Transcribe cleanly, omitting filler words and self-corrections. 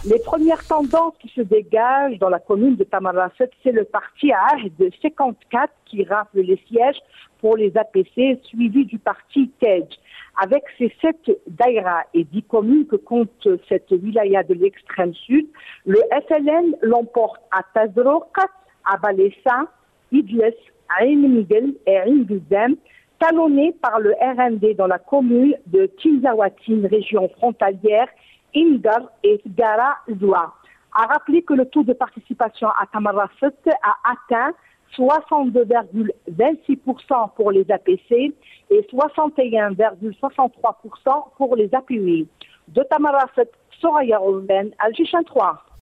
Les premières tendances qui se dégagent dans la commune de Tamarrasset, c'est le parti Ahd de 54 qui rafle les sièges pour les APC, suivi du parti Tej. Avec ses 7 daïras et 10 communes que compte cette wilaya de l'extrême sud, le FLN l'emporte à Tazroq, à Balessa, Idles, à Ain Miguel et Ain Guzdam, talonné par le RND dans la commune de Tinzaouatine, région frontalière, Indar et Sgara Zoua. A rappelé que le taux de participation à Tamarrasset a atteint 62,26% pour les APC et 61,63% pour les APUI. De Tamarrasset, Soraya Rouben, Algéchin 3.